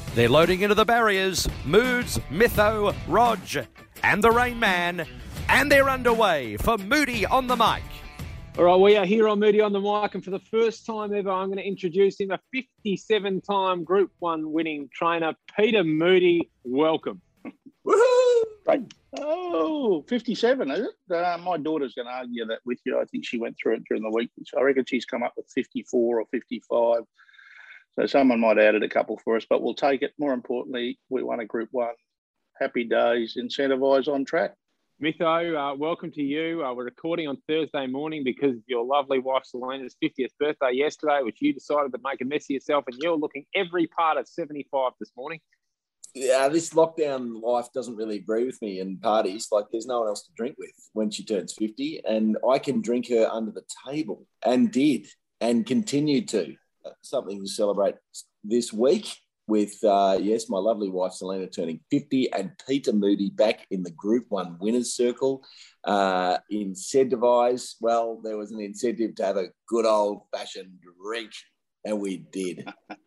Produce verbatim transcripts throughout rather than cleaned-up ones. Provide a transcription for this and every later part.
They're loading into the barriers. Moods, Mytho, Rog, and the Rain Man. And they're underway for Moody on the mic. All right, we are here on Moody on the mic, and for the first time ever, I'm going to introduce him, a fifty-seven-time Group one winning trainer, Peter Moody. Welcome. Woohoo! Great. Oh, fifty-seven, is it? Uh, my daughter's going to argue that with you. I think she went through it during the week. I reckon she's come up with fifty-four or fifty-five. So someone might add it a couple for us, but we'll take it. More importantly, we won a Group one. Happy days, incentivise on track. Mytho, uh, welcome to you. Uh, we're recording on Thursday morning because of your lovely wife Selena's fiftieth birthday yesterday, which you decided to make a mess of yourself, and you're looking every part of seventy-five this morning. Yeah, this lockdown life doesn't really agree with me, and parties, like there's no one else to drink with when she turns fifty, and I can drink her under the table, and did, and continued to. Uh, something to celebrate this week with, uh, yes, my lovely wife Selena turning fifty, and Peter Moody back in the Group one winners circle. Uh, incentivise, well, there was an incentive to have a good old-fashioned drink, and we did.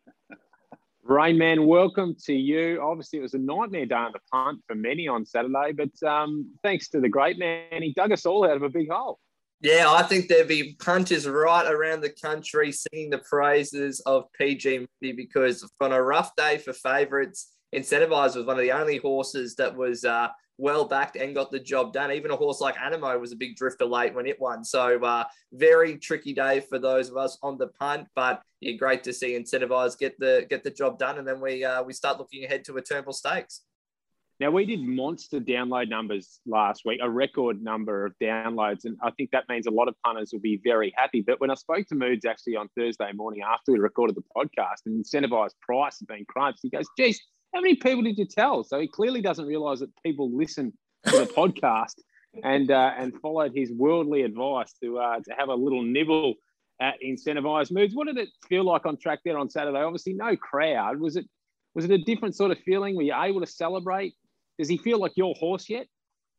Rain Man, welcome to you. Obviously, it was a nightmare day on the punt for many on Saturday, but um, thanks to the great man, he dug us all out of a big hole. Yeah, I think there'd be punters right around the country singing the praises of P G Moody, because on a rough day for favourites, Incentivise was one of the only horses that was uh, well backed and got the job done. Even a horse like Animo was a big drifter late when it won. So uh, very tricky day for those of us on the punt, but yeah, great to see Incentivise get the get the job done, and then we uh, we start looking ahead to a Turnbull Stakes. Now, we did monster download numbers last week, a record number of downloads, and I think that means a lot of punters will be very happy. But when I spoke to Moods actually on Thursday morning after we recorded the podcast, and Incentivised price had been crunched, he goes, geez, how many people did you tell? So he clearly doesn't realise that people listen to the podcast and uh, and followed his worldly advice to uh, to have a little nibble at Incentivised. Moods, what did it feel like on track there on Saturday? Obviously, no crowd. Was it was it a different sort of feeling? Were you able to celebrate? Does he feel like your horse yet?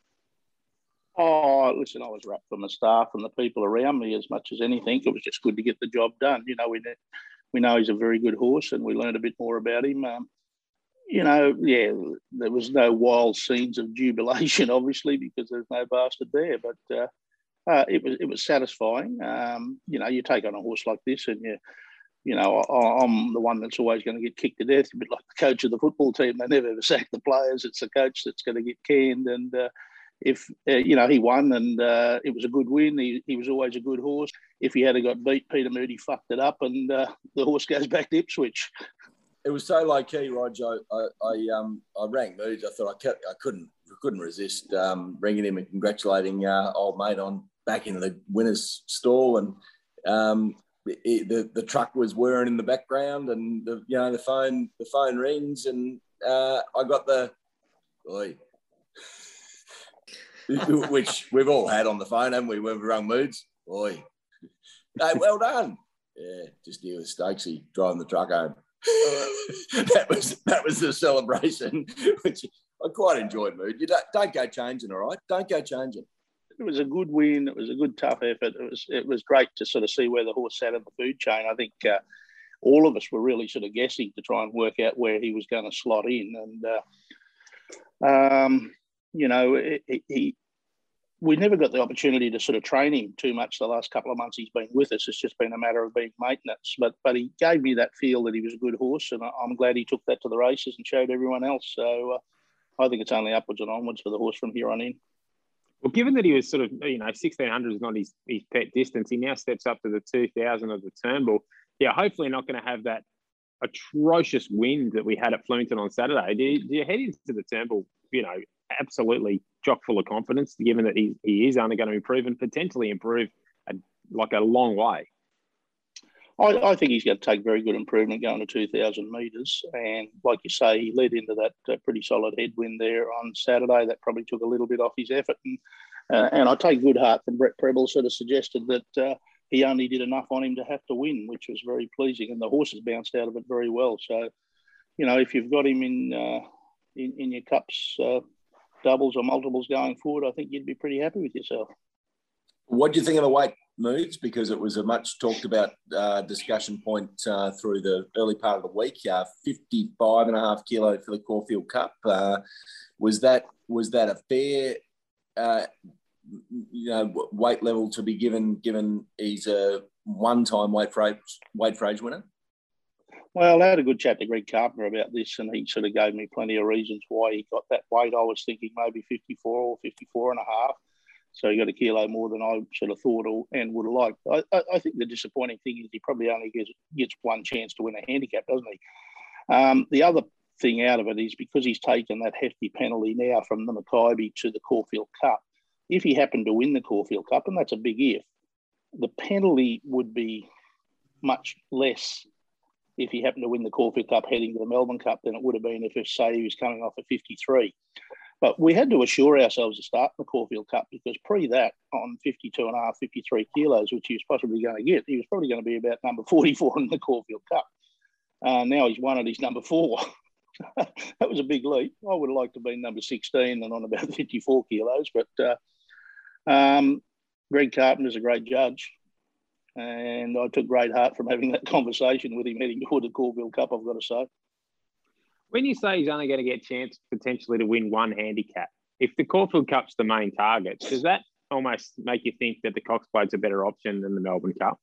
Oh, listen, I was wrapped from the staff and the people around me as much as anything. It was just good to get the job done. You know, we we know he's a very good horse, and we learned a bit more about him. Um, you know, yeah, there was no wild scenes of jubilation, obviously, because there's no bastard there. But uh, uh, it was it was satisfying. Um, you know, you take on a horse like this, and you. You know, I, I'm the one that's always going to get kicked to death, a bit like the coach of the football team. They never ever sack the players. It's the coach that's going to get canned. And uh, if, uh, you know, he won, and uh, it was a good win. He, he was always a good horse. If he had got beat, Peter Moody fucked it up, and uh, the horse goes back to Ipswich. It was so low key, Rog. I, I, I, um, I rang Moods. I thought I, kept, I couldn't, couldn't resist um, ringing him and congratulating uh, old mate on back in the winner's stall, and. Um, It, the the truck was whirring in the background, and the you know the phone the phone rings, and uh, I got the, oi, which we've all had on the phone, haven't we? When we rung Moods, oi, hey, well done, yeah, just here with Stokesy driving the truck home. that was that was the celebration, which I quite enjoyed. Mood, you don't, don't go changing, all right? Don't go changing. It was a good win. It was a good, tough effort. It was it was great to sort of see where the horse sat in the food chain. I think uh, all of us were really sort of guessing to try and work out where he was going to slot in. And, uh, um, you know, it, it, he we never got the opportunity to sort of train him too much the last couple of months he's been with us. It's just been a matter of being maintenance. But but he gave me that feel that he was a good horse, and I'm glad he took that to the races and showed everyone else. So uh, I think it's only upwards and onwards for the horse from here on in. Well, given that he was sort of, you know, sixteen hundred is not his, his pet distance, he now steps up to the two thousand of the Turnbull. Yeah, hopefully not going to have that atrocious wind that we had at Flemington on Saturday. Do you, do you head into the Turnbull, you know, absolutely chock full of confidence, given that he, he is only going to improve and potentially improve a, like a long way? I, I think he's going to take very good improvement going to two thousand metres. And like you say, he led into that uh, pretty solid headwind there on Saturday. That probably took a little bit off his effort. And, uh, and I take good heart from Brett Preble, sort of suggested that uh, he only did enough on him to have to win, which was very pleasing. And the horses bounced out of it very well. So, you know, if you've got him in, uh, in, in your cups, uh, doubles or multiples going forward, I think you'd be pretty happy with yourself. What do you think of the weight Moods, because it was a much talked about uh, discussion point uh, through the early part of the week. Uh, fifty-five and a half kilo for the Caulfield Cup. Uh, was that was that a fair uh, you know weight level to be given? Given he's a one-time weight for age, weight for age winner. Well, I had a good chat to Greg Carpenter about this, and he sort of gave me plenty of reasons why he got that weight. I was thinking maybe fifty-four or fifty-four and a half. So he got a kilo more than I sort of thought or, and would have liked. I, I, I think the disappointing thing is he probably only gets, gets one chance to win a handicap, doesn't he? Um, the other thing out of it is because he's taken that hefty penalty now from the Mackay to the Caulfield Cup, if he happened to win the Caulfield Cup, and that's a big if, the penalty would be much less if he happened to win the Caulfield Cup heading to the Melbourne Cup than it would have been if, say, he was coming off a fifty-three. But we had to assure ourselves to start the Caulfield Cup because pre that, on fifty-two and a half, fifty-three kilos, which he was possibly going to get, he was probably going to be about number forty-four in the Caulfield Cup. Uh, now he's won at his number four. That was a big leap. I would have liked to have been number sixteen and on about fifty-four kilos. But uh, um, Greg Carpenter's a great judge. And I took great heart from having that conversation with him heading toward the Caulfield Cup, I've got to say. When you say he's only going to get a chance potentially to win one handicap, if the Caulfield Cup's the main target, does that almost make you think that the Cox Plate's a better option than the Melbourne Cup?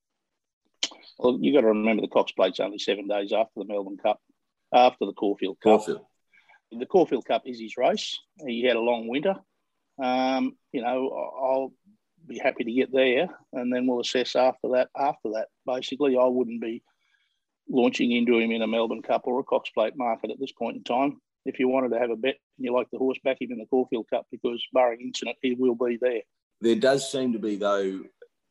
Well, you've got to remember the Cox Plate's only seven days after the Melbourne Cup, after the Caulfield Cup. Caulfield. The Caulfield Cup is his race. He had a long winter. Um, you know, I'll be happy to get there, and then we'll assess after that. After that, basically, I wouldn't be launching into him in a Melbourne Cup or a Cox Plate market at this point in time. If you wanted to have a bet and you like the horse, back him in the Caulfield Cup because, barring incident, he will be there. There does seem to be, though,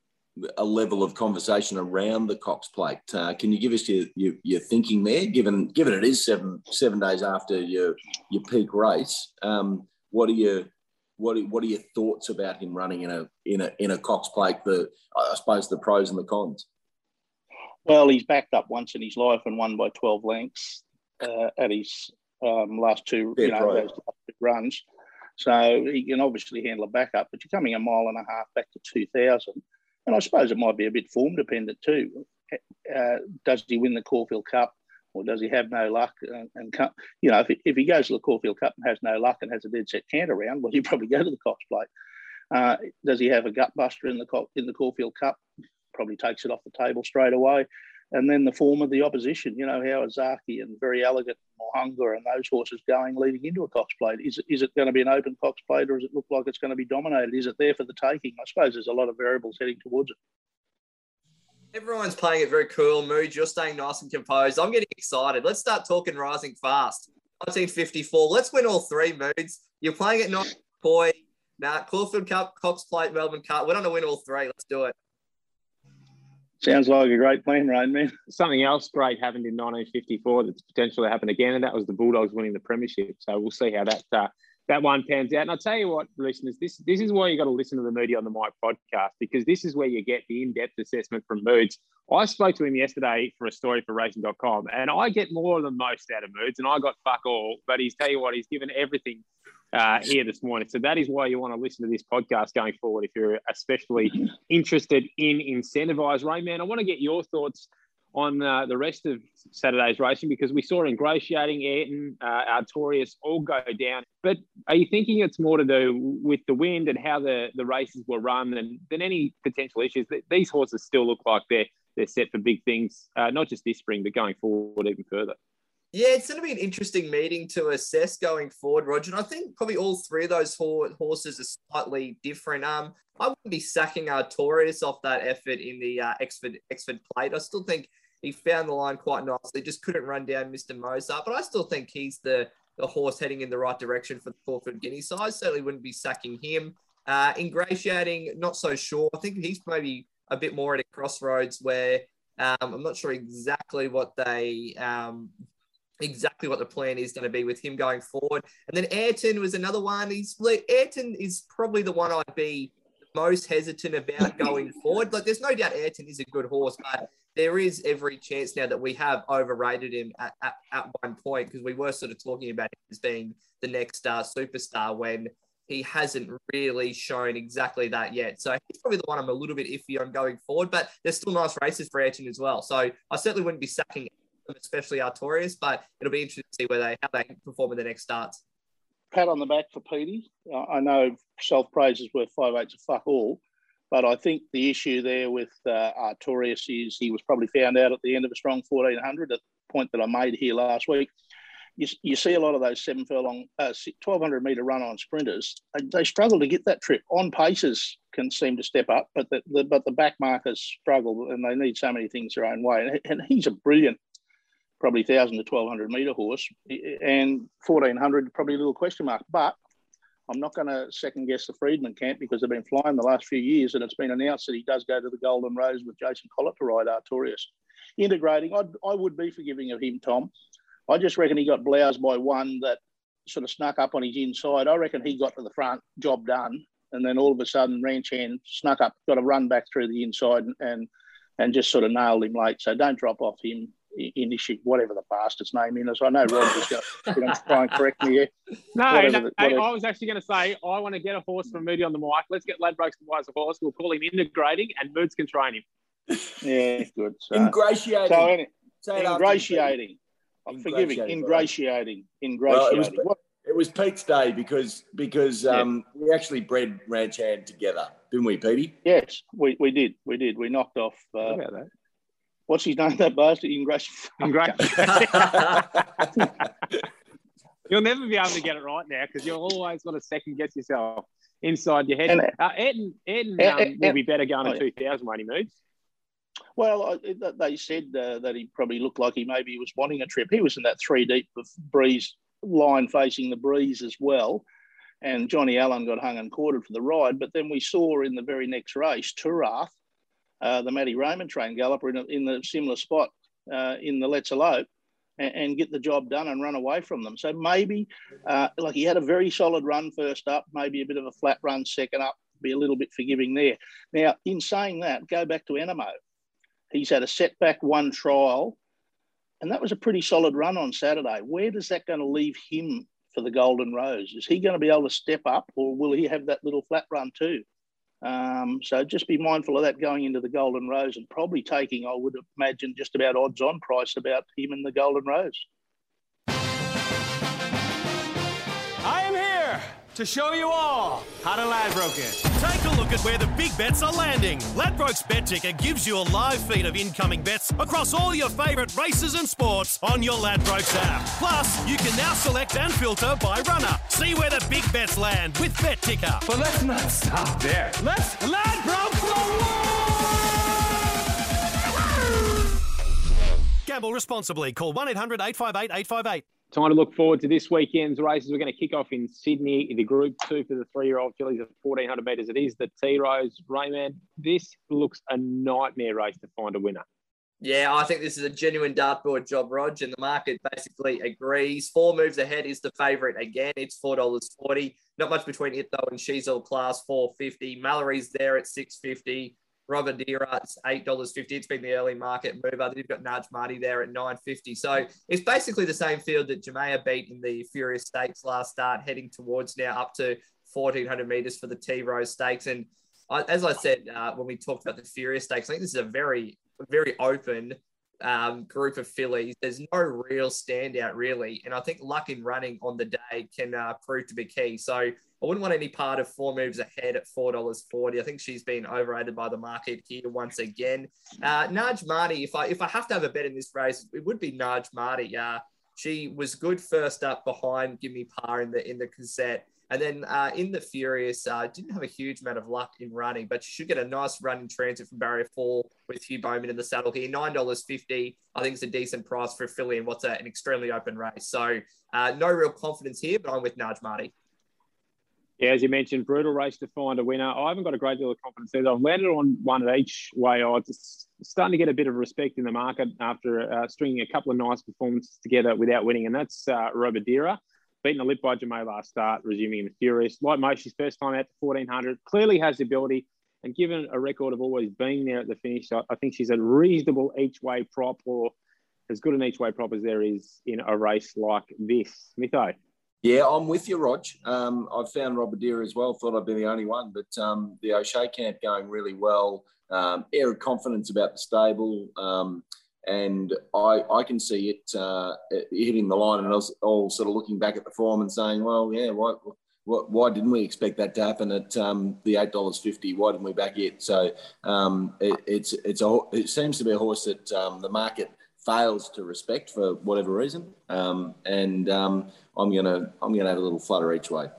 a level of conversation around the Cox Plate. Uh, can you give us your, your your thinking there? Given given it is seven seven days after your your peak race, um, what are your what are, what are your thoughts about him running in a in a in a Cox Plate? The I suppose the pros and the cons. Well, he's backed up once in his life and won by twelve lengths uh, at his um, last two, Fair you know, those last two runs. So he can obviously handle a backup, but you're coming a mile and a half back to two thousand. And I suppose it might be a bit form dependent too. Uh, does he win the Caulfield Cup or does he have no luck? And, and come, you know, if, if he goes to the Caulfield Cup and has no luck and has a dead set canter round, well, he'll probably go to the Cox Plate. Uh, does he have a gut buster in the in the Caulfield Cup? Probably takes it off the table straight away. And then the form of the opposition, you know, how Zaki and Very Elegant, Mohunga and those horses going leading into a Cox Plate. Is, is it going to be an open Cox Plate or does it look like it's going to be dominated? Is it there for the taking? I suppose there's a lot of variables heading towards it. Everyone's playing it very cool, Mood. You're staying nice and composed. I'm getting excited. Let's start talking Rising Fast. nineteen fifty-four. Let's win all three, Moods. You're playing it not boy. Now, Caulfield Cup, Cox Plate, Melbourne Cup. We're going to win all three. Let's do it. Sounds like a great plan, Rain Man. Something else great happened in nineteen fifty-four that's potentially happened again, and that was the Bulldogs winning the premiership. So we'll see how that uh, that one pans out. And I'll tell you what, listeners, this this is why you got to listen to the Moody on the Mic podcast, because this is where you get the in-depth assessment from Moods. I spoke to him yesterday for a story for racing dot com, and I get more than most out of Moods, and I got fuck all. But he's tell you what, he's given everything uh, here this morning. So that is why you want to listen to this podcast going forward if you're especially interested in incentivised. Rain Man, I want to get your thoughts on uh, the rest of Saturday's racing, because we saw Ingratiating, Ayrton, uh, Artorias all go down. But are you thinking it's more to do with the wind and how the, the races were run than, than any potential issues? These horses still look like they're, they're set for big things, uh, not just this spring, but going forward even further. Yeah, it's going to be an interesting meeting to assess going forward, Roger. And I think probably all three of those horses are slightly different. Um, I wouldn't be sacking Artorias off that effort in the uh, Exford, Exford Plate. I still think he found the line quite nicely, just couldn't run down Mister Mozart. But I still think he's the, the horse heading in the right direction for the Caulfield Guinea size. Certainly wouldn't be sacking him. Uh, Ingratiating, not so sure. I think he's maybe a bit more at a crossroads where um, I'm not sure exactly what they... Um, exactly what the plan is going to be with him going forward. And then Ayrton was another one. He's Ayrton is probably the one I'd be most hesitant about going forward. Like, there's no doubt Ayrton is a good horse, but there is every chance now that we have overrated him at, at, at one point, because we were sort of talking about him as being the next uh, superstar when he hasn't really shown exactly that yet. So he's probably the one I'm a little bit iffy on going forward, but there's still nice races for Ayrton as well. So I certainly wouldn't be sacking them, especially Artorias, but it'll be interesting to see where they how they perform in the next starts. Pat on the back for Petey. I know self-praise is worth five eighths of fuck all, but I think the issue there with uh, Artorias is he was probably found out at the end of a strong fourteen hundred, at the point that I made here last week. You, you see a lot of those seven furlong, uh, twelve hundred metre run-on sprinters. They, they struggle to get that trip. On paces can seem to step up, but the, the but the back markers struggle, and they need so many things their own way. And, and he's a brilliant, probably one thousand to twelve hundred metre horse, and fourteen hundred probably a little question mark. But I'm not going to second guess the Freedman camp because they've been flying the last few years, and it's been announced that he does go to the Golden Rose with Jason Collett to ride Artorias. Integrating, I'd, I would be forgiving of him, Tom. I just reckon he got bloused by one that sort of snuck up on his inside. I reckon he got to the front, job done, and then all of a sudden Ranch Hand snuck up, got a run back through the inside and and, and just sort of nailed him late. So don't drop off him in issue, whatever the bastard's name is. I know Roger's going to try and correct me here. No, whatever no the, whatever. I was actually going to say, I want to get a horse from Moody on the mic. Let's get Ladbrokes to buy us a horse. We'll call him Integrating, and Moods can train him. Yeah, good. So, Ingratiating. So, any, Say it after ingratiating. I'm forgiving. Ingratiating. Ingratiating. Ingratiating. Well, it, was, it was Pete's day because because Yeah. um, we actually bred Ranch Hand together, didn't we, Petey? Yes, we, we did. We did. We knocked off. Uh, What about that? what's his name? That bastard. Ingrat- Ingratiating. You'll never be able to get it right now because you've always got to second guess yourself inside your head. And- uh, Eden, Eden and- um, and- will be better going oh, to yeah. two thousand when he moves. Well, I, they said uh, that he probably looked like he maybe was wanting a trip. He was in that three deep of breeze line facing the breeze as well. And Johnny Allen got hung and quartered for the ride. But then we saw in the very next race, Turath, uh, the Matty Raymond train galloper, in, a, in the similar spot uh, in the Let's Elope and, and get the job done and run away from them. So maybe, uh, like he had a very solid run first up, maybe a bit of a flat run second up, be a little bit forgiving there. Now, in saying that, go back to Enemo. He's had a setback one trial, and that was a pretty solid run on Saturday. Where does that going to leave him for the Golden Rose? Is he going to be able to step up, or will he have that little flat run too? Um, so just be mindful of that going into the Golden Rose, and probably taking, I would imagine, just about odds on price about him in the Golden Rose. I am here to show you all how to Ladbroke it. Take a look at where the big bets are landing. Ladbrokes Bet Ticker gives you a live feed of incoming bets across all your favourite races and sports on your Ladbrokes app. Plus, you can now select and filter by runner. See where the big bets land with Bet Ticker. But let's not stop there. Let's Ladbroke the world! Gamble responsibly. Call one eight hundred eight five eight eight five eight. Time to look forward to this weekend's races. We're going to kick off in Sydney in the Group two for the three-year-old fillies at fourteen hundred metres. It is the T-Rose. Rayman, this looks a nightmare race to find a winner. Yeah, I think this is a genuine dartboard job, Rog, and the market basically agrees. Four moves ahead is the favourite again. It's four dollars forty. Not much between it, though, and She's All Class, four fifty. Mallory's there at six fifty. Robadira, it's eight dollars fifty. It's been the early market mover. Then you've got Nudge Marty there at nine fifty. So it's basically the same field that Jamea beat in the Furious Stakes last start, heading towards now up to fourteen hundred metres for the T-Rose Stakes. And I, as I said, uh, when we talked about the Furious Stakes, I think this is a very, very open um, group of fillies. There's no real standout, really. And I think luck in running on the day can uh, prove to be key. So I wouldn't want any part of four moves ahead at four dollars forty. I think she's been overrated by the market here once again. Uh, Nudge Marty, if I if I have to have a bet in this race, it would be Nudge Marty. Uh, she was good first up behind Give Me Par in the in the cassette. And then uh, in the Furious, uh, didn't have a huge amount of luck in running, but she should get a nice run in transit from Barrier four with Hugh Bowman in the saddle here. nine dollars fifty. I think it's a decent price for a filly in what's a, an extremely open race. So uh, no real confidence here, but I'm with Nudge Marty. Yeah, as you mentioned, brutal race to find a winner. I haven't got a great deal of confidence either. I've landed on one at each way odds. It's starting to get a bit of respect in the market after uh, stringing a couple of nice performances together without winning, and that's uh, Robadira. Beaten a lip by Jamea last start, resuming in the Furious. Like most, she's first time out to fourteen hundred. Clearly has the ability, and given a record of always being there at the finish, I think she's a reasonable each-way prop, or as good an each-way prop as there is in a race like this. Mitho. Yeah, I'm with you, Rog. Um, I've found Robadera as well. Thought I'd be the only one, but um, the O'Shea camp going really well. Um, air of confidence about the stable, um, and I, I can see it, uh, it hitting the line. And I was all sort of looking back at the form and saying, well, yeah, why, why, why didn't we expect that to happen at um, the eight dollars fifty? Why didn't we back it? So um, it, it's it's a it seems to be a horse that um, the market fails to respect for whatever reason, um, and um, I'm gonna I'm gonna have a little flutter each way.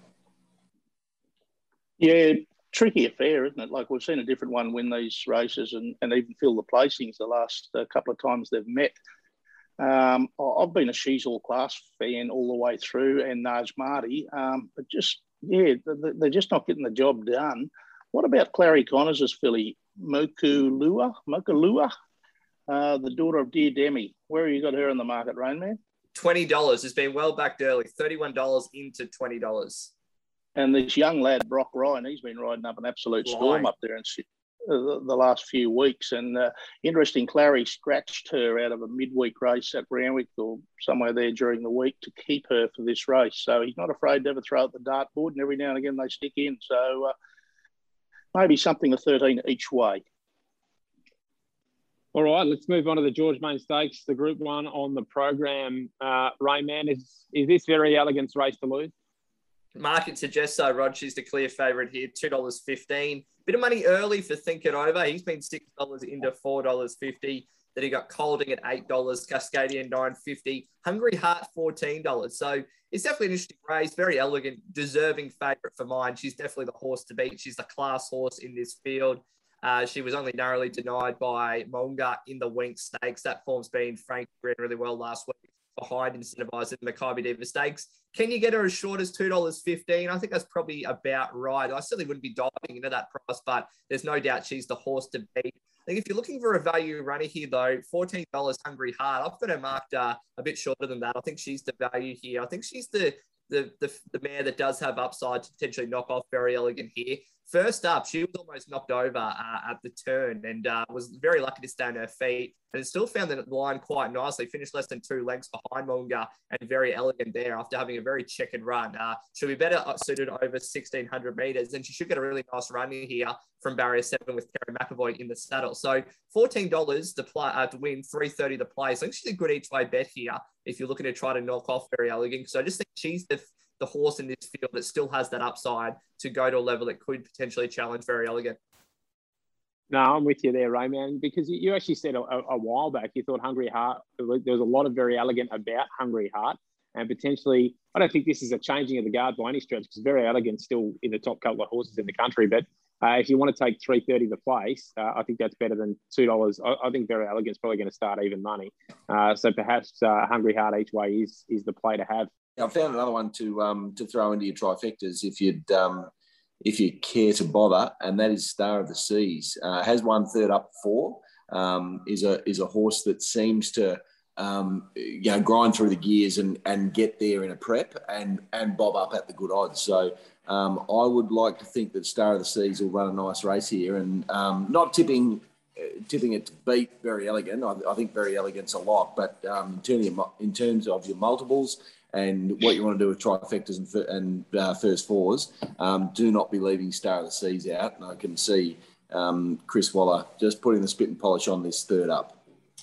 Yeah, tricky affair, isn't it? Like we've seen a different one win these races and, and even fill the placings the last uh, couple of times they've met. Um, I've been a She's All Class fan all the way through, and Naj Marty, um, but just yeah, they're just not getting the job done. What about Clary Connors' filly, Mokulua? Mokulua? Uh, the daughter of Dear Demi. Where have you got her in the market, Rainman? twenty dollars. It's been well backed early. thirty-one dollars into twenty dollars. And this young lad, Brock Ryan, he's been riding up an absolute Flying. storm up there in the, the last few weeks. And uh, interesting, Clary scratched her out of a midweek race at Randwick or somewhere there during the week to keep her for this race. So he's not afraid to ever throw at the dartboard, and every now and again they stick in. So uh, maybe something of thirteen each way. All right, let's move on to the George Main Stakes, the Group One on the program. Uh, Rayman, is is this Very Elegant's race to lose? Market suggests so, Rod. She's the clear favourite here, two dollars fifteen. Bit of money early for Think It Over. He's been six dollars into four dollars fifty. Then he got Colding at eight dollars, Cascadian nine dollars fifty, Hungry Heart fourteen dollars. So it's definitely an interesting race, very elegant, deserving favourite for mine. She's definitely the horse to beat. She's the class horse in this field. Uh, she was only narrowly denied by Monga in the Wink Stakes. That form's been frankly ran really well last week behind Incentivised in the Maccabi Diva Stakes. Can you get her as short as two dollars fifteen? I think that's probably about right. I certainly wouldn't be diving into that price, but there's no doubt she's the horse to beat. I think if you're looking for a value runner here, though, fourteen dollars Hungry Heart, I've got her marked uh, a bit shorter than that. I think she's the value here. I think she's the the the, the mare that does have upside to potentially knock off Very Elegant here. First up, she was almost knocked over uh, at the turn and uh, was very lucky to stay on her feet. And still found the line quite nicely. Finished less than two lengths behind Monga and Very Elegant there after having a very checkered run. Uh, she'll be better suited over sixteen hundred metres, and she should get a really nice run in here from barrier seven with Kerry McAvoy in the saddle. So fourteen dollars to play uh, to win, three thirty to play. So I think she's a good each way bet here if you're looking to try to knock off Very Elegant. So I just think she's the the horse in this field that still has that upside to go to a level that could potentially challenge Very Elegant. No, I'm with you there, Rayman, because you actually said a, a while back you thought Hungry Heart, there was a lot of Very Elegant about Hungry Heart, and potentially, I don't think this is a changing of the guard by any stretch, because Very Elegant's still in the top couple of horses in the country, but uh, if you want to take three thirty the place, uh, I think that's better than two dollars. I, I think Very Elegant's probably going to start even money. Uh, so perhaps uh, Hungry Heart each way is is the play to have. I found another one to um, to throw into your trifectas if you'd um, if you care to bother, and that is Star of the Seas. Uh, has won third up four. Um, is a is a horse that seems to um, you know grind through the gears and and get there in a prep and and bob up at the good odds. So um, I would like to think that Star of the Seas will run a nice race here, and um, not tipping. Tipping it to beat Very Elegant. I, I think Very Elegant's a lot, but um, in, terms of, in terms of your multiples and what you want to do with trifectas and, and uh, first fours, um, do not be leaving Star of the Seas out. And I can see um, Chris Waller just putting the spit and polish on this third up.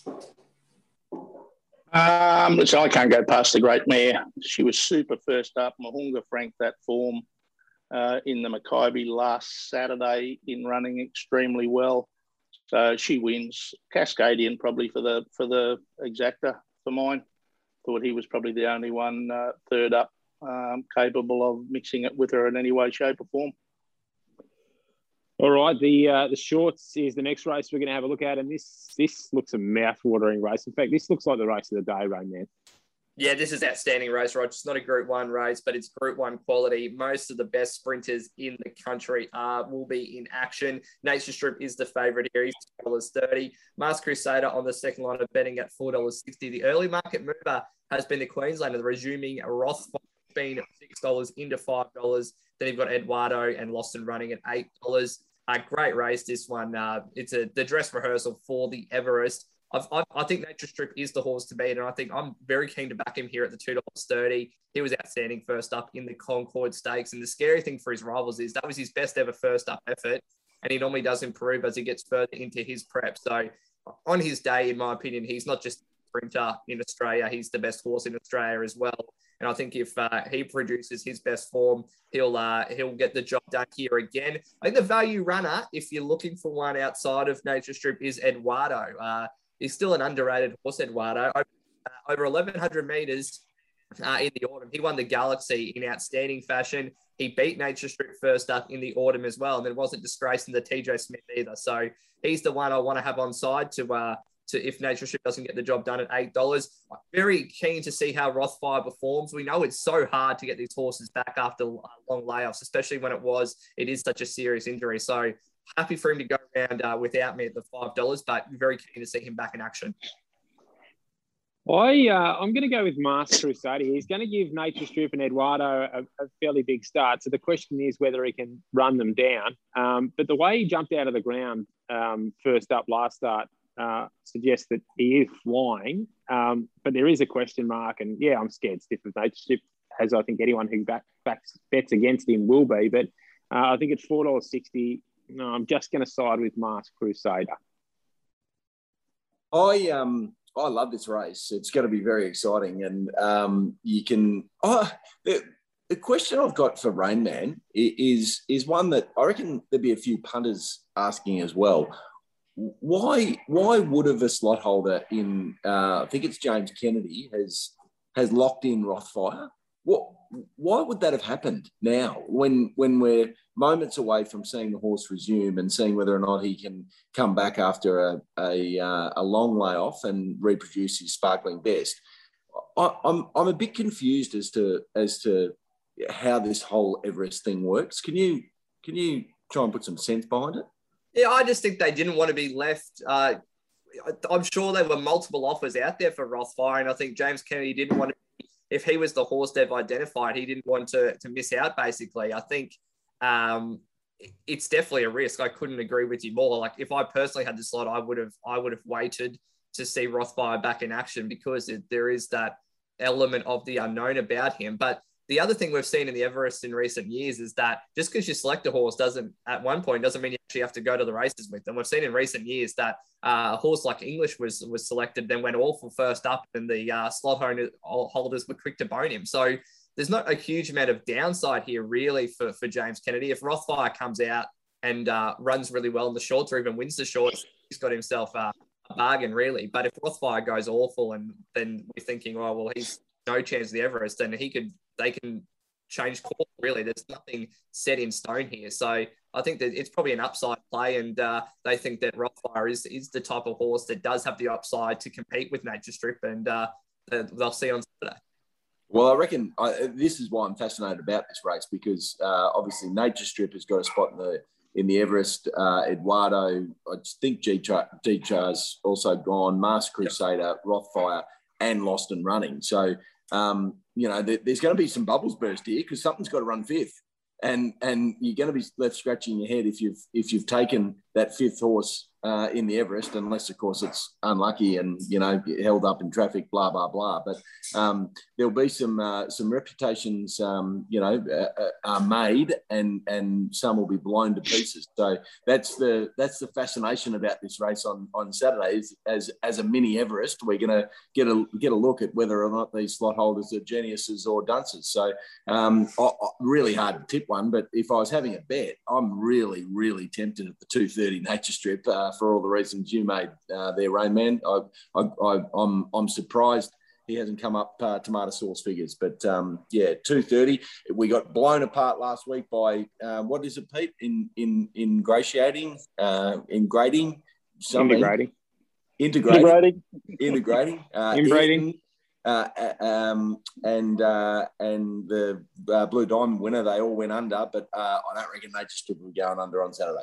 Um, so I can't go past the great mare. She was super first up. Mahunga franked that form uh, in the Maccabi last Saturday in running extremely well. So she wins. Cascadian probably for the for the exacta for mine. Thought he was probably the only one uh, third up um, capable of mixing it with her in any way, shape or form. All right, the uh, the shorts is the next race we're going to have a look at, and this this looks a mouth-watering race. In fact, this looks like the race of the day, Rayman. Yeah, this is outstanding race, Rog. It's not a Group One race, but it's Group One quality. Most of the best sprinters in the country are will be in action. Nature Strip is the favourite here. He's two dollars thirty. Mars Crusader on the second line of betting at four dollars sixty. The early market mover has been the Queenslander, the resuming Rothfire, been six dollars into five dollars. Then you've got Eduardo and Lost and running at eight dollars. A great race, this one. Uh, it's a the dress rehearsal for the Everest. I've, I, I think Nature Strip is the horse to beat, and I think I'm very keen to back him here at the two dollars thirty. He was outstanding first up in the Concord Stakes, and the scary thing for his rivals is that was his best ever first up effort, and he normally does improve as he gets further into his prep. So on his day, in my opinion, he's not just a sprinter in Australia, he's the best horse in Australia as well. And I think if uh, he produces his best form, he'll uh, he'll get the job done here again. I think the value runner, if you're looking for one outside of Nature Strip, is Eduardo. Uh, he's still an underrated horse, Eduardo. Over, uh, over eleven hundred metres uh, in the autumn. He won the Galaxy in outstanding fashion. He beat Nature Strip first up in the autumn as well, and then wasn't disgracing the T J Smith either. So he's the one I want to have on side to uh, to if Nature Strip doesn't get the job done at eight dollars. I'm very keen to see how Rothfire performs. We know it's so hard to get these horses back after long layoffs, especially when it was, it is such a serious injury. So happy for him to go around uh, without me at the five dollars, but very keen to see him back in action. I, uh, I'm going to go with Masked Crusader. He's going to give Nature Strip and Eduardo a, a fairly big start. So the question is whether he can run them down. Um, but the way he jumped out of the ground um, first up last start uh, suggests that he is flying. Um, but there is a question mark. And, yeah, I'm scared stiff of Nature Strip, as I think anyone who back, backs, bets against him will be. But uh, I think it's four dollars sixty. No, I'm just going to side with Masked Crusader. I... um. I love this race. It's going to be very exciting. And um, you can... Oh, the, the question I've got for Rain Man is, is one that I reckon there'd be a few punters asking as well. Why why would have a slot holder in, uh, I think it's James Kennedy, has has locked in Rothfire? What, why would that have happened now when when we're moments away from seeing the horse resume and seeing whether or not he can come back after a a, uh, a long layoff and reproduce his sparkling best? I, I'm I'm a bit confused as to as to how this whole Everest thing works. Can you can you try and put some sense behind it? Yeah, I just think they didn't want to be left. Uh, I'm sure there were multiple offers out there for Rothfire, and I think James Kennedy didn't want to. If he was the horse they've identified, he didn't want to, to miss out, basically. I think um, it's definitely a risk. I couldn't agree with you more. Like, if I personally had the slot, I would have I would have waited to see Rothfire back in action because it, there is that element of the unknown about him. But the other thing we've seen in the Everest in recent years is that just because you select a horse doesn't, at one point, doesn't mean you actually have to go to the races with them. We've seen in recent years that uh, a horse like English was was selected, then went awful first up, and the uh, slot holders were quick to bone him. So there's not a huge amount of downside here, really, for, for James Kennedy. If Rothfire comes out and uh, runs really well in the shorts or even wins the shorts, he's got himself uh, a bargain, really. But if Rothfire goes awful and then we're thinking, oh, well, he's no chance of the Everest, then he could, they can change course, really. There's nothing set in stone here. So I think that it's probably an upside play, and uh, they think that Rothfire is, is the type of horse that does have the upside to compete with Nature Strip, and uh, they'll see on Saturday. Well, I reckon I, this is why I'm fascinated about this race, because uh, obviously Nature Strip has got a spot in the in the Everest. Uh, Eduardo, I think G-Char's also gone, Masked Crusader, Rothfire, and Lost and Running. So, um, you know, there, there's going to be some bubbles burst here because something's got to run fifth. And and you're going to be left scratching your head if you've if you've taken that fifth horse uh, in the Everest, unless of course it's unlucky and you know held up in traffic, blah blah blah. But um, there'll be some uh, some reputations, um, you know, uh, are made, and and some will be blown to pieces. So that's the that's the fascination about this race on on Saturday. Is as as a mini Everest, we're going to get a get a look at whether or not these slot holders are geniuses or dunces. So um, I, I, really hard to tip one, but if I was having a bet, I'm really, really tempted at the two thirty Nature Strip uh, for all the reasons you made uh, there, Rain Man. I, I, I, I'm, I'm surprised he hasn't come up uh, tomato sauce figures, but um, yeah, two thirty. We got blown apart last week by uh, what is it, Pete? In in ingratiating, uh, ingrading, something. Integrating, integrating, integrating, uh, inbreeding. Uh, um, and uh, and the uh, Blue Diamond winner, they all went under, but uh, I don't reckon Nature Strip will be going under on Saturday.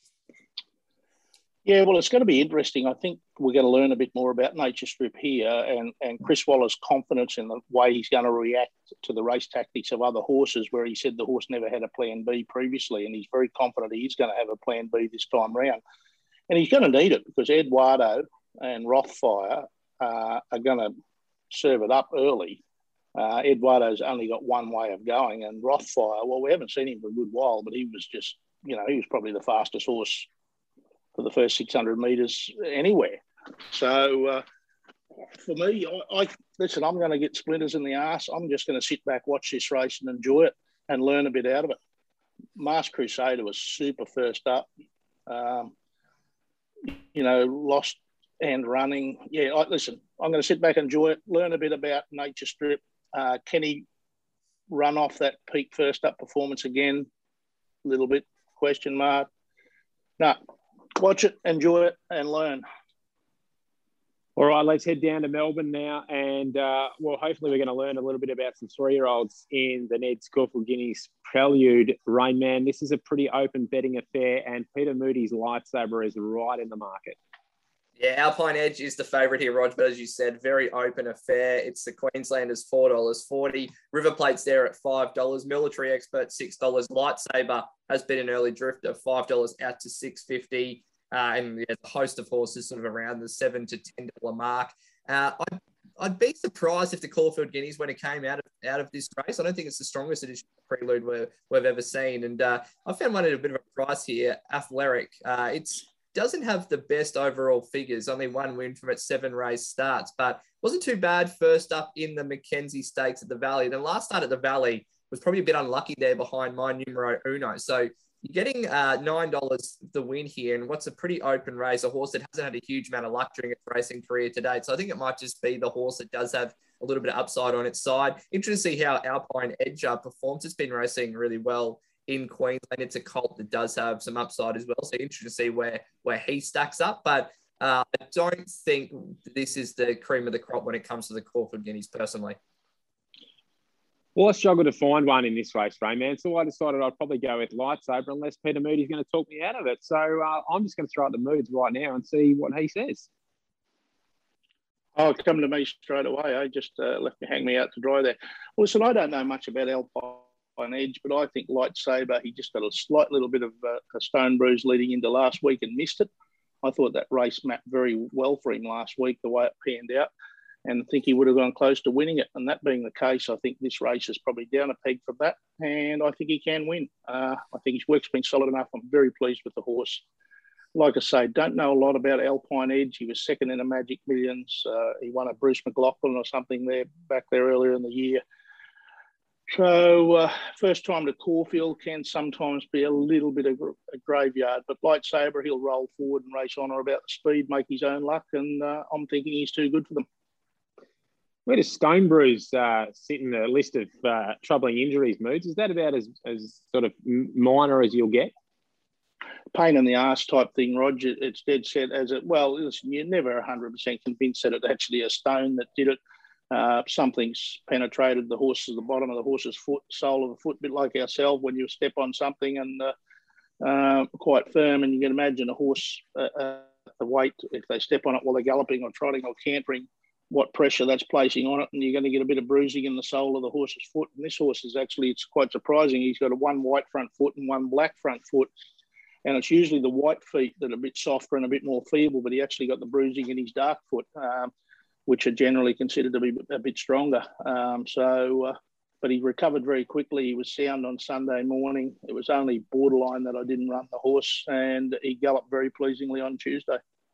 Yeah, well, it's going to be interesting. I think we're going to learn a bit more about Nature Strip here, and, and Chris Waller's confidence in the way he's going to react to the race tactics of other horses, where he said the horse never had a plan B previously, and he's very confident he's going to have a plan B this time round. And he's going to need it because Eduardo and Rothfire uh, are going to serve it up early. Uh, Eduardo's only got one way of going, and Rothfire, well, we haven't seen him for a good while, but he was just, you know, he was probably the fastest horse for the first six hundred metres anywhere. So uh, for me, I, I listen, I'm going to get splinters in the arse. I'm just going to sit back, watch this race and enjoy it and learn a bit out of it. Masked Crusader was super first up. Um, you know, lost and running. Yeah, I, listen, I'm going to sit back and enjoy it, learn a bit about Nature Strip. Uh, can he run off that peak first up performance again? A little bit, question mark. No, watch it, enjoy it, and learn. All right, let's head down to Melbourne now. And, uh, well, hopefully we're going to learn a little bit about some three-year-olds in the Ned's Caulfield Guineas Prelude. Rain Man, this is a pretty open betting affair, and Peter Moody's Lightsaber is right in the market. Yeah, Alpine Edge is the favourite here, Rog, but as you said, very open affair. It's the Queenslanders, four dollars forty. River Plate's there at five dollars. Military Expert, six dollars. Lightsaber has been an early drifter, five dollars out to six fifty. Uh, and yeah, a host of horses sort of around the seven to ten dollars mark. Uh, I'd, I'd be surprised if the Caulfield Guineas, when it came out of out of this race, I don't think it's the strongest edition of Prelude we've, we've ever seen. And uh, I found one at a bit of a price here, Athletic. Uh, it's doesn't have the best overall figures, only one win from its seven race starts, but wasn't too bad first up in the Mackenzie Stakes at the Valley. The last start at the Valley was probably a bit unlucky there behind My Numero Uno. So you're getting uh, nine dollars the win here, and what's a pretty open race, a horse that hasn't had a huge amount of luck during its racing career to date. So I think it might just be the horse that does have a little bit of upside on its side. Interesting to see how Alpine Edge uh, performs. It's been racing really well in Queensland. It's a colt that does have some upside as well. So interesting to see where, where he stacks up. But uh, I don't think this is the cream of the crop when it comes to the Caulfield Guineas personally. Well, I struggled to find one in this race, Ray, man. So I decided I'd probably go with Lightsaber unless Peter Moody's going to talk me out of it. So uh, I'm just going to throw out the Moods right now and see what he says. Oh, come to me straight away. I just uh, left me hang me out to dry there. Listen, I don't know much about Alpine Edge, but I think Lightsaber, he just got a slight little bit of uh, a stone bruise leading into last week and missed it. I thought that race mapped very well for him last week, the way it panned out. And I think he would have gone close to winning it. And that being the case, I think this race is probably down a peg from that. And I think he can win. Uh, I think his work's been solid enough. I'm very pleased with the horse. Like I say, don't know a lot about Alpine Edge. He was second in a Magic Millions. Uh, he won a Bruce McLaughlin or something there back there earlier in the year. So uh, first time to Caulfield can sometimes be a little bit of a graveyard. But Lightsaber, he'll roll forward and race on or about the speed, make his own luck. And uh, I'm thinking he's too good for them. Where does Stone Bruise uh, sit in the list of uh, troubling injuries, Moods? Is that about as, as sort of minor as you'll get? Pain in the arse type thing, Roger. It's dead set as it. Well, listen, you're never one hundred percent convinced that it's actually a stone that did it. Uh, something's penetrated the horse's, the bottom of the horse's foot, sole of the foot, a bit like ourselves when you step on something and uh, uh, quite firm. And you can imagine a horse, uh, uh, the weight, if they step on it while they're galloping or trotting or cantering, what pressure that's placing on it, and you're going to get a bit of bruising in the sole of the horse's foot. And this horse is actually, it's quite surprising. He's got a one white front foot and one black front foot. And it's usually the white feet that are a bit softer and a bit more feeble, but he actually got the bruising in his dark foot, um, which are generally considered to be a bit stronger. Um, so, uh, but he recovered very quickly. He was sound on Sunday morning. It was only borderline that I didn't run the horse, and he galloped very pleasingly on Tuesday.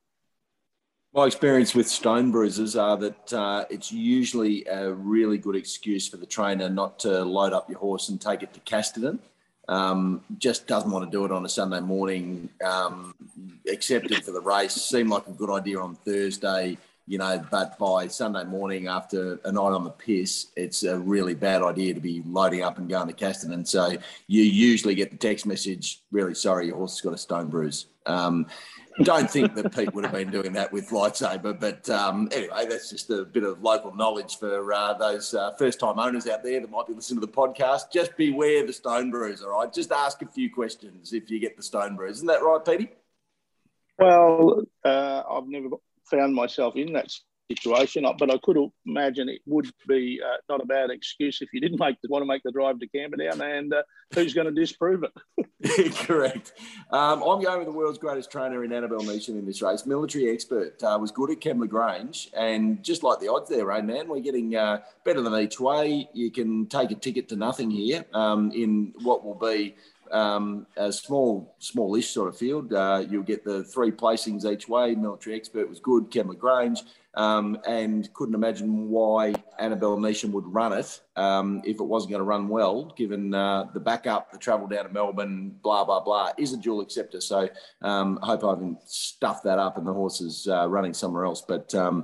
My experience with stone bruises are that uh, it's usually a really good excuse for the trainer not to load up your horse and take it to Casterton. Um, just doesn't want to do it on a Sunday morning, um, accepted for the race. Seemed like a good idea on Thursday, you know, but by Sunday morning after a night on the piss, it's a really bad idea to be loading up and going to Casterton. So you usually get the text message, really sorry, your horse has got a stone bruise. Um, Don't think that Pete would have been doing that with Lightsaber, but um, anyway, that's just a bit of local knowledge for uh, those uh, first-time owners out there that might be listening to the podcast. Just beware the stone bruise, all right? Just ask a few questions if you get the stone bruise. Isn't that right, Petey? Well, uh, I've never found myself in that situation. But I could imagine it would be uh, not a bad excuse if you didn't make want to make the drive to Camperdown, and uh, who's going to disprove it? Correct. Um, I'm going with the world's greatest trainer in Annabelle Neesham in this race. Military Expert uh, was good at Kembla Grange, and just like the odds there, Rain Man, we're getting uh, better than each way. You can take a ticket to nothing here um, in what will be um, a small, smallish sort of field. Uh, you'll get the three placings each way. Military Expert was good, Kembla Grange. Um, and couldn't imagine why Annabelle Neesham would run it um, if it wasn't going to run well, given uh, the backup, the travel down to Melbourne, blah, blah, blah, is a dual acceptor. So um, I hope I haven't stuffed that up and the horse is uh, running somewhere else. But um,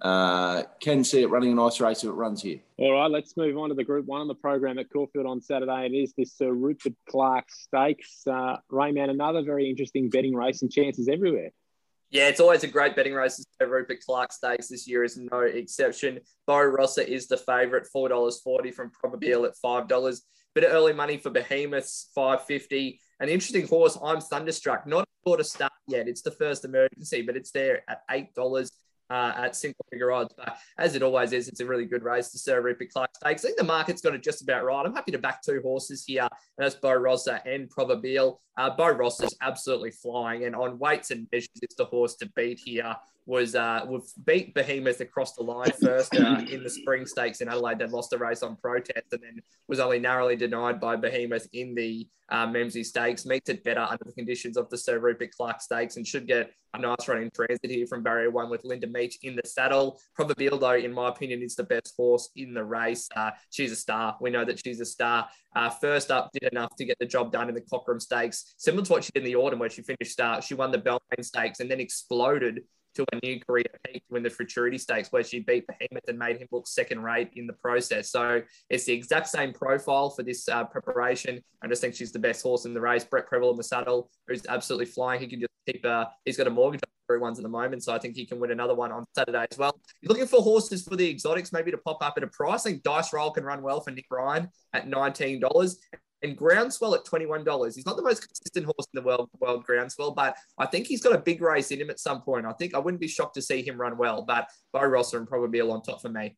uh, can see it running a nice race if it runs here. All right, let's move on to the Group one on the program at Caulfield on Saturday. It is this Sir Rupert Clarke Stakes. Uh, Rayman, another very interesting betting race and chances everywhere. Yeah, it's always a great betting race. Rupert Clarke Stakes this year is no exception. Bo Rossa is the favourite, four dollars forty from Probabeel at five dollars. Bit of early money for Behemoths, five dollars fifty. An interesting horse, I'm Thunderstruck. Not sure to start yet. It's the first emergency, but it's there at eight dollars. Uh, at single figure odds. But as it always is, it's a really good race, the Sir Rupert Clarke Stakes. I think the market's got it just about right. I'm happy to back two horses here, and that's Bo Rossa and Probabeel. Uh, Bo Rossa's absolutely flying, and on weights and measures, it's the horse to beat here. Was uh, we've beat Behemoth across the line first uh, in the Spring Stakes in Adelaide, then lost the race on protest, and then was only narrowly denied by Behemoth in the uh, Memsie Stakes. Meets it better under the conditions of the Sir Rupert Clarke Stakes and should get a nice run in transit here from barrier one with Linda Meach in the saddle. Probabeel, though, in my opinion, is the best horse in the race. Uh, she's a star. We know that she's a star. Uh, first up, did enough to get the job done in the Cochrane Stakes, similar to what she did in the autumn where she finished. Uh, she won the Beltane Stakes and then exploded to a new career peak to win the Futurity Stakes, where she beat Behemoth and made him look second rate in the process. So it's the exact same profile for this uh, preparation. I just think she's the best horse in the race. Brett Preble in the saddle, who's absolutely flying. He can just keep, uh, he's got a mortgage on three ones at the moment, so I think he can win another one on Saturday as well. You're looking for horses for the exotics, maybe to pop up at a price. I think Dice Roll can run well for Nick Ryan at nineteen dollars. And Groundswell at twenty-one dollars. He's not the most consistent horse in the world, world Groundswell, but I think he's got a big race in him at some point. I think I wouldn't be shocked to see him run well, but Bo Rossa and Probabeel on top for me.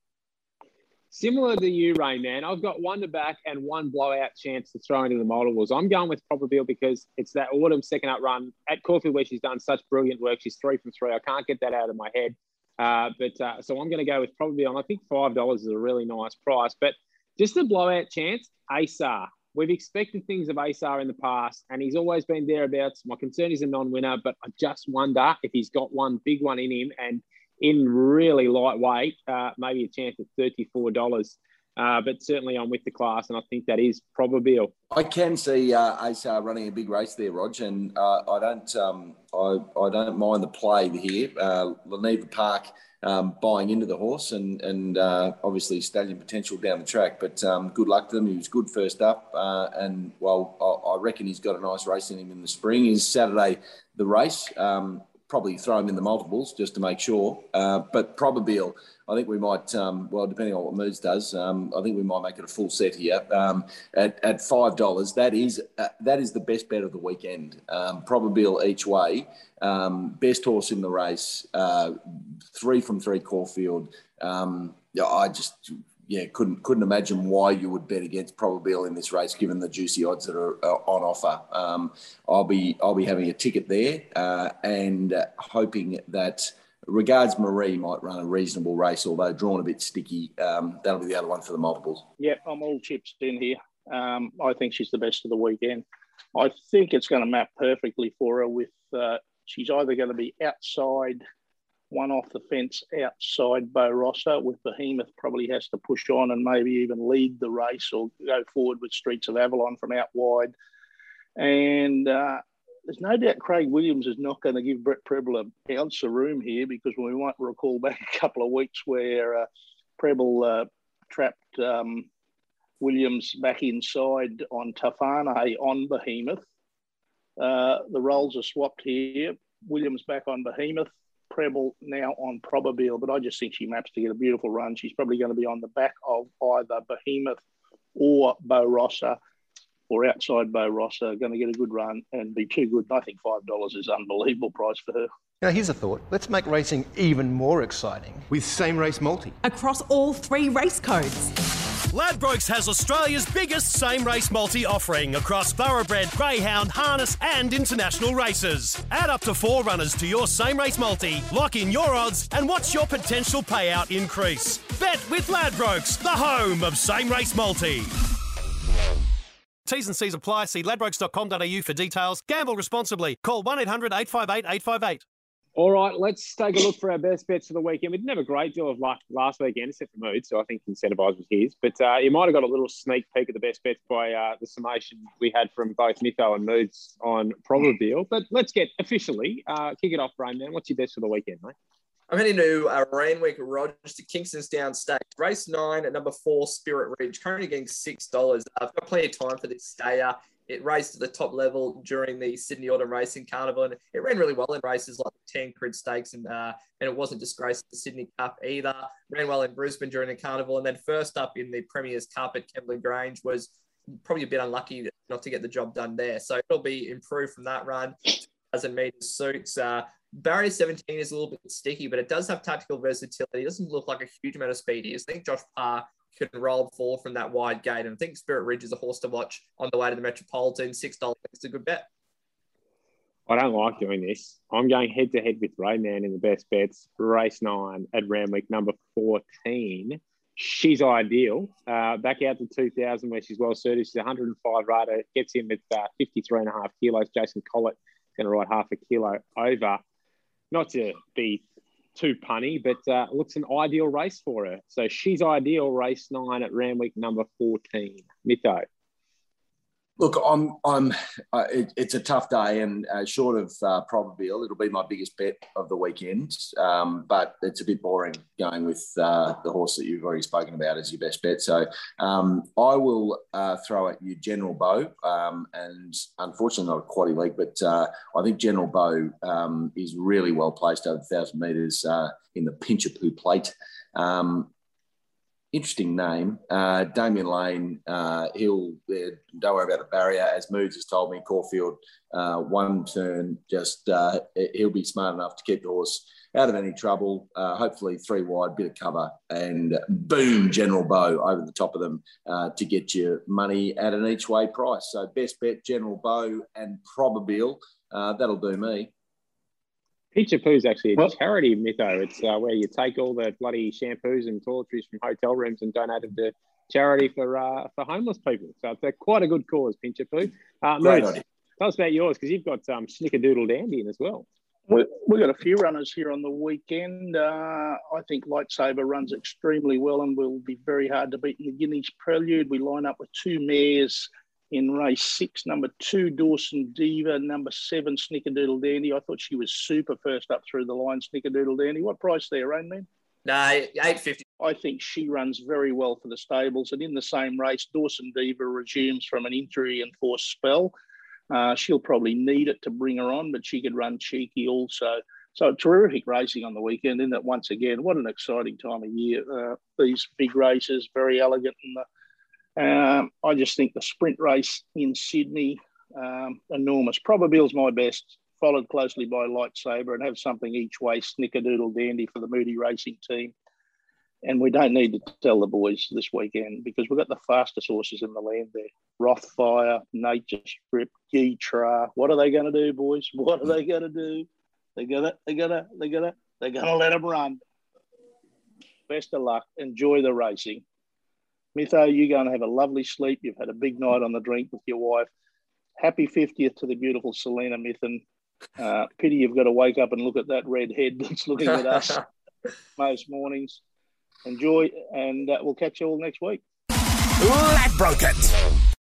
Similar to you, Rain Man, I've got one to back and one blowout chance to throw into the multiples. I'm going with Probabeel because it's that autumn second up run at Caulfield where she's done such brilliant work. She's three from three. I can't get that out of my head. Uh, but uh, so I'm going to go with Probabeel. And I think five dollars is a really nice price. But just a blowout chance, Asar. We've expected things of Asar in the past, and he's always been thereabouts. My concern is a non-winner, but I just wonder if he's got one big one in him and in really lightweight, uh, maybe a chance at thirty-four dollars. Uh, but certainly I'm with the class, and I think that is Probabeel. I can see uh, Asar running a big race there, Rog, and uh, I don't um, I, I don't mind the play here. Uh, Leneva Park um, buying into the horse and, and uh, obviously stallion potential down the track. But um, good luck to them. He was good first up. Uh, and, well, I, I reckon he's got a nice race in him in the spring. Is Saturday the race? Um, probably throw him in the multiples just to make sure. Uh, but Probabeel, I think we might, um, well, depending on what Moods does, um, I think we might make it a full set here um, at, at five dollars. That is uh, that is the best bet of the weekend. Um, Probabeel each way. Um, best horse in the race. Uh, three from three Caulfield. Um, yeah, I just... Yeah, couldn't couldn't imagine why you would bet against Probabeel in this race, given the juicy odds that are uh, on offer. Um, I'll be I'll be having a ticket there uh, and uh, hoping that Regards Marie might run a reasonable race, although drawn a bit sticky. Um, that'll be the other one for the multiples. Yeah, I'm all chips in here. Um, I think she's the best of the weekend. I think it's going to map perfectly for her. With uh, she's either going to be outside. One off the fence outside Bo Rossa, with Behemoth probably has to push on and maybe even lead the race or go forward with Streets of Avalon from out wide. And uh, there's no doubt Craig Williams is not going to give Brett Preble an ounce of room here, because we might recall back a couple of weeks where uh, Preble uh, trapped um, Williams back inside on Tafane on Behemoth. Uh, the roles are swapped here. Williams back on Behemoth. Preble now on Probabeel, but I just think she maps to get a beautiful run. She's probably going to be on the back of either Behemoth or Bo Rossa, or outside Bo Rossa, going to get a good run and be too good. I think five dollars is an unbelievable price for her. Now, here's a thought. Let's make racing even more exciting with Same Race Multi. Across all three race codes. Ladbrokes has Australia's biggest same-race multi offering across thoroughbred, greyhound, harness and international races. Add up to four runners to your same-race multi, lock in your odds and watch your potential payout increase. Bet with Ladbrokes, the home of same-race multi. T's and C's apply. See ladbrokes dot com dot a u for details. Gamble responsibly. Call one eight hundred eight five eight eight five eight. All right, let's take a look for our best bets for the weekend. We didn't have a great deal of luck last weekend, except for Mood, so I think Incentivise was his. But uh, you might have got a little sneak peek at the best bets by uh, the summation we had from both Mytho and Moods on Probabeel. But let's get officially, uh, kick it off, Brain Man. What's your best for the weekend, mate? I'm heading to uh, Randwick Rogers to Kingstonstown Stakes. Race nine at number four, Spirit Ridge, currently getting six dollars. I've got plenty of time for this stayer. It raced at the top level during the Sydney Autumn Racing Carnival, and it ran really well in races like the Tancred Stakes, and uh, and it wasn't disgraced at the Sydney Cup either. Ran well in Brisbane during the Carnival, and then first up in the Premier's Cup at Kembla Grange was probably a bit unlucky not to get the job done there. So it'll be improved from that run. two thousand metres suits. Uh, Barrier seventeen is a little bit sticky, but it does have tactical versatility. It doesn't look like a huge amount of speed here. I think Josh Parr can roll forward from that wide gate. And I think Spirit Ridge is a horse to watch on the way to the Metropolitan. six dollars is a good bet. I don't like doing this. I'm going head-to-head with Rayman in the best bets. Race nine at Randwick, number fourteen. She's ideal. Uh, back out to two thousand where she's well suited. She's one hundred five rider. Gets in with uh, fifty-three and a half kilos. Jason Collett going to ride half a kilo over. Not to be too punny, but uh, looks an ideal race for her. So she's ideal, race nine at Randwick, number fourteen. Mytho. Look, I'm, I'm. Uh, it, it's a tough day, and uh, short of uh, Probabeel, it'll be my biggest bet of the weekend. Um, but it's a bit boring going with uh, the horse that you've already spoken about as your best bet. So um, I will uh, throw at you General Bow, um, and unfortunately not a quaddy league, but uh, I think General Bow um, is really well placed over one thousand metres uh, in the Pinchapoo Plate. Um, Interesting name. Uh, Damien Lane, uh, he'll, uh, don't worry about the barrier. As Moods has told me, Caulfield, uh, one turn, just uh, he'll be smart enough to keep the horse out of any trouble. Uh, hopefully three wide, bit of cover, and boom, General Bow over the top of them uh, to get your money at an each way price. So best bet, General Bow and Probabeel. Uh, that'll do me. Pinchapoo is actually a what? charity, Mytho. It's uh, where you take all the bloody shampoos and toiletries from hotel rooms and donate them to charity for uh, for homeless people. So it's a, quite a good cause, Pinchapoo. Uh, Moods, tell us about yours, because you've got um, Snickerdoodle Dandy in as well. We, we've got a few runners here on the weekend. Uh, I think Lightsaber runs extremely well and will be very hard to beat in the Guineas Prelude. We line up with two mares in race six, number two, Dawson Diva, number seven, Snickerdoodle Dandy. I thought she was super first up through the line, Snickerdoodle Dandy. What price there, Rainman? No, eight fifty. I think she runs very well for the stables. And in the same race, Dawson Diva resumes from an injury-enforced spell. Uh, she'll probably need it to bring her on, but she could run cheeky also. So terrific racing on the weekend, isn't it? Once again, what an exciting time of year. Uh, these big races, very elegant, and the Um, I just think the sprint race in Sydney, um, enormous. Probabeel's my best, followed closely by Lightsaber, and have something each way, Snickerdoodle Dandy for the Moody Racing team. And we don't need to tell the boys this weekend, because we've got the fastest horses in the land there. Rothfire, Nature Strip, Geetra. What are they going to do, boys? What are they going to do? They're going to, they're going to, they're going to, they're going to let them run. Best of luck. Enjoy the racing. Mytho, you're going to have a lovely sleep. You've had a big night on the drink with your wife. Happy fiftieth to the beautiful Selena Mithen. Uh, pity you've got to wake up and look at that red head that's looking at us most mornings. Enjoy, and uh, we'll catch you all next week. Ladbrokes.